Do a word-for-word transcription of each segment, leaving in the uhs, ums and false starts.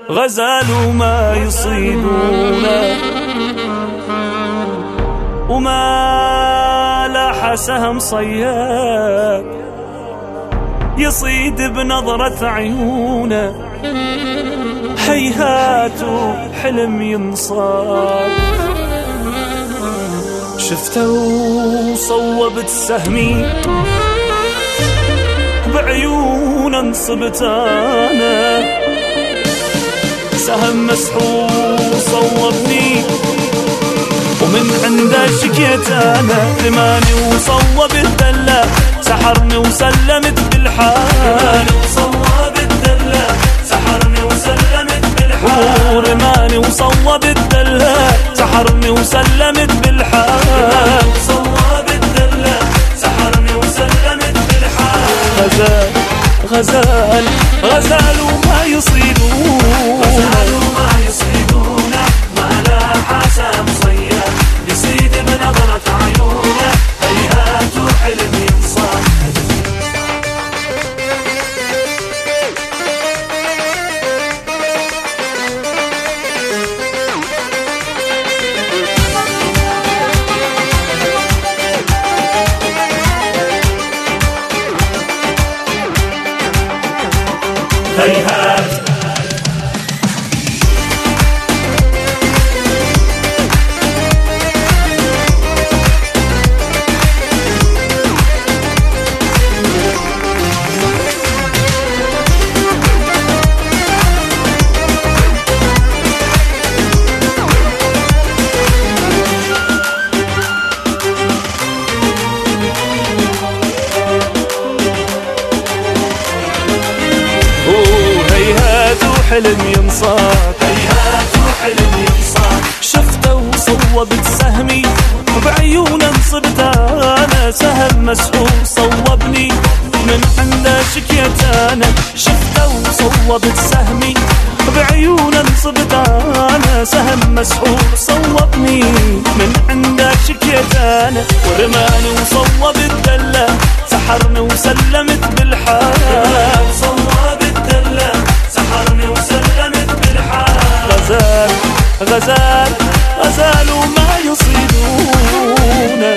غزال وما يصيدونه وما لاح سهم صياد يصيد بنظرة عيونه. هيهات حلم ينصاد شفته وصوبت سهمي بعيون انصبت انا. سهم مسحور صوبني ومن عنده شكيت انا. رماني وصوب الدلة سحرني وسلمت بالحال. وصوب الدلة سحرني وسلمت بالحال. رماني وصوب الدلة سحرني وسلمت بالحال. وصوب الدلة سحرني وسلمت بالحال. غزال غزال غزال وما يصيدون. غزال وما يصيدون ما لاح سهم صياد يصيد بنظرة عيونه. هيهات حلم ينصاد. هيهات حلم ينصاد. هيهات حلم ينصاد. شفته وصوبت سهمي بعيون انصبت انا. سهم مسحور صوبني من عنده شكيت انا. شفته وصوبت سهمي بعيون انصبت انا. سهم مسحور صوبني من عنده شكيت انا. ورماني وصوب الدلة سحرني وسلمت بالحال. صوب الدلة سحرني وسلمت بالحال. غزال غزال غزال وما يصيدونه.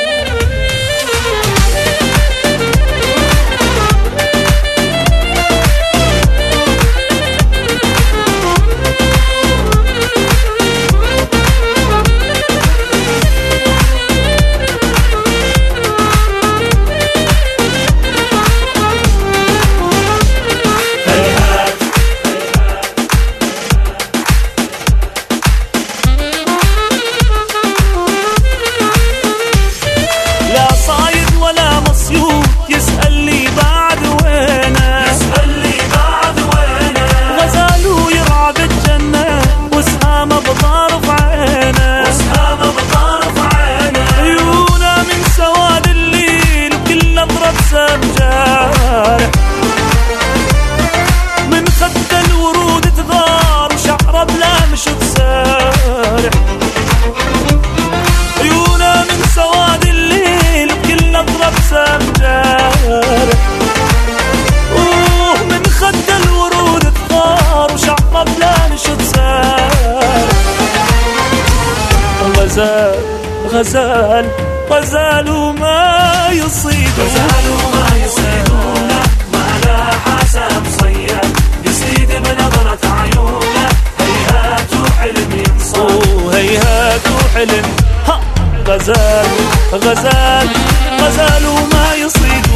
من خد الورود تغار وشعره بلا مشط سارح. عيونه من سواد الليل بكل نظرة بسام جارح. اوه من خد الورود تغار وشعره بلا مشط سارح. غزال غزال غزال وما يصيد. غزال وما يصيدون ما لاح سهم صياد يصيد بنظرة عيونه. هيهات حلم ينصاد. هيهات حلم. ها غزال غزال غزال وما يصيد.